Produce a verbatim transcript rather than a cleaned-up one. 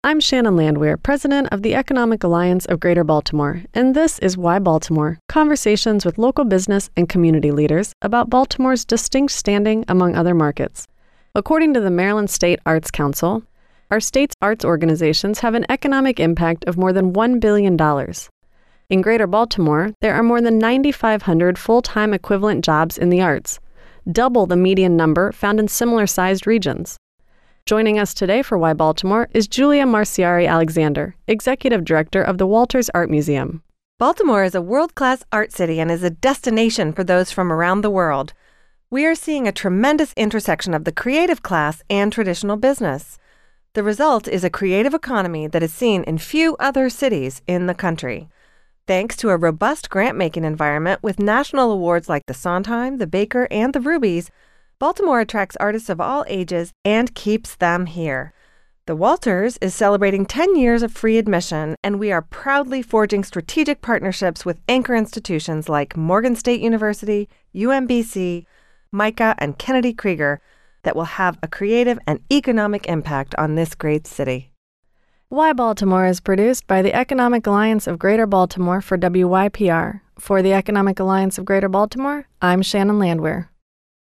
I'm Shannon Landwehr, president of the Economic Alliance of Greater Baltimore, and this is Why Baltimore, conversations with local business and community leaders about Baltimore's distinct standing among other markets. According to the Maryland State Arts Council, our state's arts organizations have an economic impact of more than one billion dollars. In Greater Baltimore, there are more than nine thousand five hundred full-time equivalent jobs in the arts, double the median number found in similar-sized regions. Joining us today for Why Baltimore is Julia Marciari Alexander, Executive Director of the Walters Art Museum. Baltimore is a world-class art city and is a destination for those from around the world. We are seeing a tremendous intersection of the creative class and traditional business. The result is a creative economy that is seen in few other cities in the country. Thanks to a robust grant-making environment with national awards like the Sondheim, the Baker, and the Rubies, Baltimore attracts artists of all ages and keeps them here. The Walters is celebrating ten years of free admission, and we are proudly forging strategic partnerships with anchor institutions like Morgan State University, U M B C, MICA, and Kennedy Krieger that will have a creative and economic impact on this great city. Why Baltimore is produced by the Economic Alliance of Greater Baltimore for W Y P R. For the Economic Alliance of Greater Baltimore, I'm Shannon Landwehr.